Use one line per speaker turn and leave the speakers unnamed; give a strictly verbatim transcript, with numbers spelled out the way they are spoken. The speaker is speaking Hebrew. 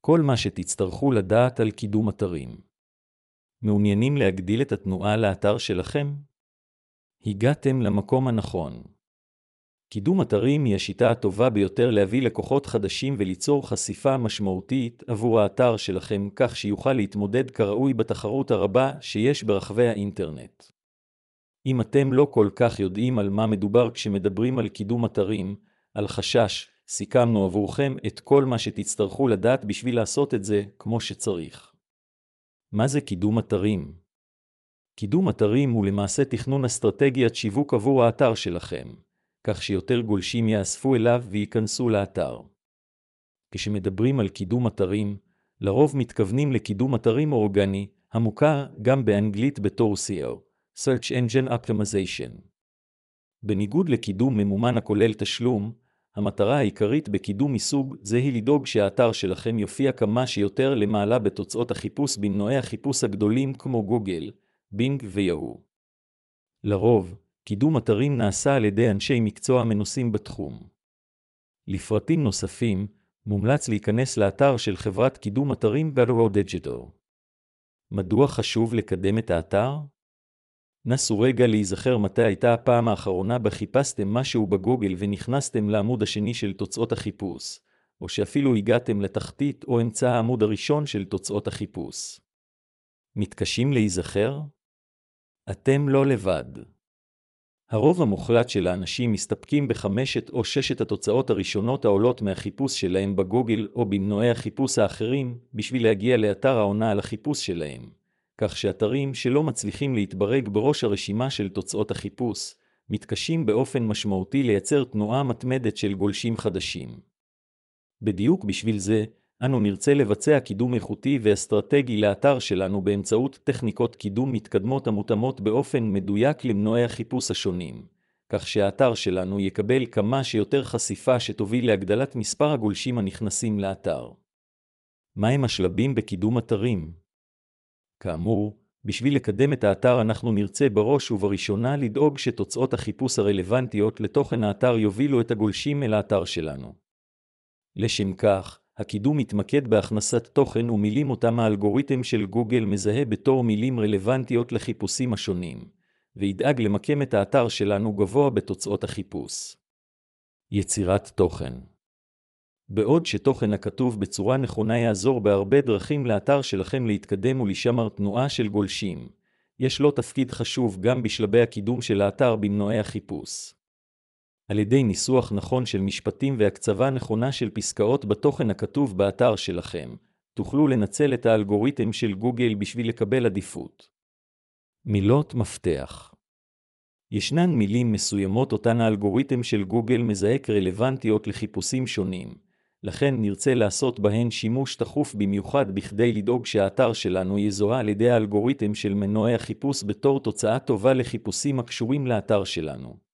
כל מה שתצטרכו לדעת על קידום אתרים. מעוניינים להגדיל את התנועה לאתר שלכם? הגעתם למקום הנכון. קידום אתרים היא השיטה הטובה ביותר להביא לקוחות חדשים וליצור חשיפה משמעותית עבור האתר שלכם כך שיוכל להתמודד כראוי בתחרות הרבה שיש ברחבי האינטרנט. אם אתם לא כל כך יודעים על מה מדובר כשמדברים על קידום אתרים, על חשש, סיכמנו עבורכם את כל מה שתצטרכו לדעת בשביל לעשות את זה כמו שצריך. מה זה קידום אתרים? קידום אתרים הוא למעשה תכנון אסטרטגיית שיווק עבור האתר שלכם, כך שיותר גולשים יאספו אליו וייכנסו לאתר. כשמדברים על קידום אתרים, לרוב מתכוונים לקידום אתרים אורגני, המוכר גם באנגלית בתור S E O, Search Engine Optimization. בניגוד לקידום ממומן הכולל תשלום, המטרה העיקרית בקידום מסוג זה היא לדאוג שהאתר שלכם יופיע כמה שיותר למעלה בתוצאות החיפוש במנועי החיפוש הגדולים כמו גוגל, בינג ויהו. לרוב, קידום אתרים נעשה על ידי אנשי מקצוע מנוסים בתחום. לפרטים נוספים, מומלץ להיכנס לאתר של חברת קידום אתרים Vero Digital. מדוע חשוב לקדם את האתר? נסו רגע להיזכר מתי הייתה הפעם האחרונה בה חיפשתם משהו בגוגל ונכנסתם לעמוד השני של תוצאות החיפוש, או שאפילו הגעתם לתחתית או אמצע העמוד הראשון של תוצאות החיפוש. מתקשים להיזכר? אתם לא לבד. הרוב המוחלט של האנשים מסתפקים בחמשת או ששת התוצאות הראשונות העולות מהחיפוש שלהם בגוגל או במנועי החיפוש האחרים בשביל להגיע לאתר העונה על החיפוש שלהם, כך שאתרים שלא מצליחים להתברג בראש הרשימה של תוצאות החיפוש, מתקשים באופן משמעותי לייצר תנועה מתמדת של גולשים חדשים. בדיוק בשביל זה, אנו נרצה לבצע קידום איכותי ואסטרטגי לאתר שלנו באמצעות טכניקות קידום מתקדמות המותאמות באופן מדויק למנועי החיפוש השונים, כך שהאתר שלנו יקבל כמה שיותר חשיפה שתוביל להגדלת מספר הגולשים הנכנסים לאתר. מהם השלבים בקידום אתרים? כאמור, בשביל לקדם את האתר אנחנו נרצה בראש ובראשונה לדאוג שתוצאות החיפוש הרלוונטיות לתוכן האתר יובילו את הגולשים אל האתר שלנו. לשם כך, הקידום מתמקד בהכנסת תוכן ומילים אותם האלגוריתם של גוגל מזהה בתור מילים רלוונטיות לחיפושים השונים, וידאג למקם את האתר שלנו גבוה בתוצאות החיפוש. יצירת תוכן. בעוד שתוכן הכתוב בצורה נכונה יעזור בהרבה דרכים לאתר שלכם להתקדם ולשמר תנועה של גולשים, יש לו תפקיד חשוב גם בשלבי הקידום של האתר במנועי החיפוש. על ידי ניסוח נכון של משפטים והקצבה נכונה של פסקאות בתוכן הכתוב באתר שלכם, תוכלו לנצל את האלגוריתם של גוגל בשביל לקבל עדיפות. מילות מפתח. ישנן מילים מסוימות אותן האלגוריתם של גוגל מזהה כרלוונטיות לחיפושים שונים, לכן נרצה לעשות בהן שימוש תכוף במיוחד בכדי לדאוג שהאתר שלנו יזוהה על ידי האלגוריתם של מנועי החיפוש בתור תוצאה טובה לחיפושים הקשורים לאתר שלנו.